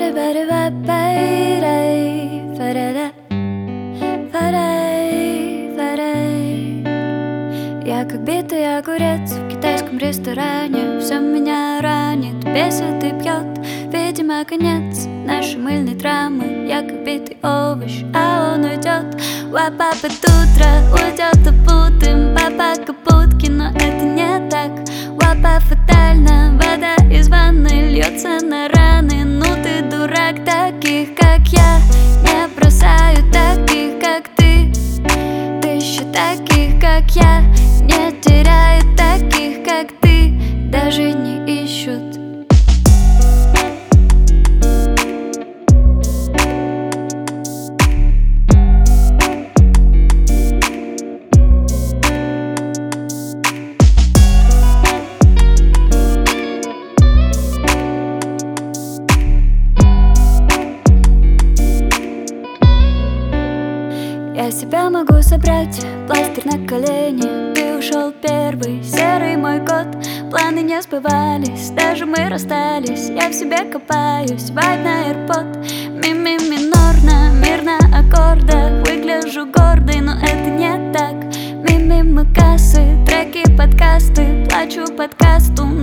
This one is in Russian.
Я как битый огурец в китайском ресторане. Все меня ранит, бесит и пьет. Видимо, конец нашей мыльной драмы. Я как битый овощ, а он уйдет. Папа под утро уйдет опутым. Папа капутки, но это не так. Папа фатально, вода из ванны льется на раны. Ну ты дурак, таких как я не бросаю, таких как ты. Тысячи таких как я не теряют, таких как ты даже не ищут. Я себя могу собрать, пластырь на колени. Ты ушел первый, серый мой год. Планы не сбывались, даже мы расстались. Я в себе копаюсь, вайб на AirPod. Ми-ми минорно, мир на аккордах. Выгляжу гордой, но это не так. Ми-ми кассы, треки, подкасты. Плачу подкасту,